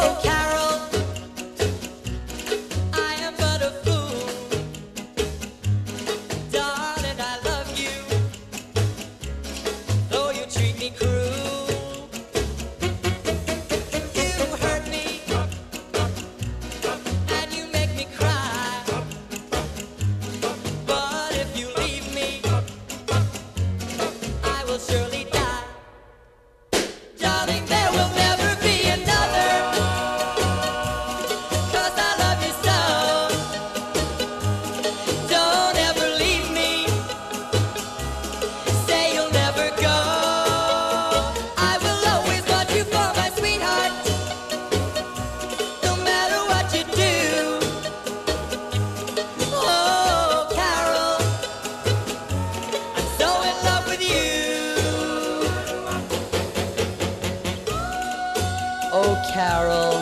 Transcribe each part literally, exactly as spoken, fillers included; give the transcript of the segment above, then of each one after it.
Oh, Carol,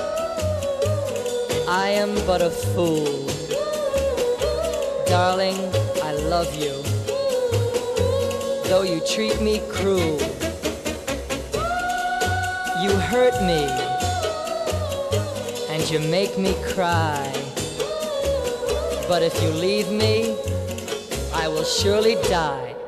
I am but a fool. Darling, I love you, though you treat me cruel. You hurt me, and you make me cry. But if you leave me, I will surely die.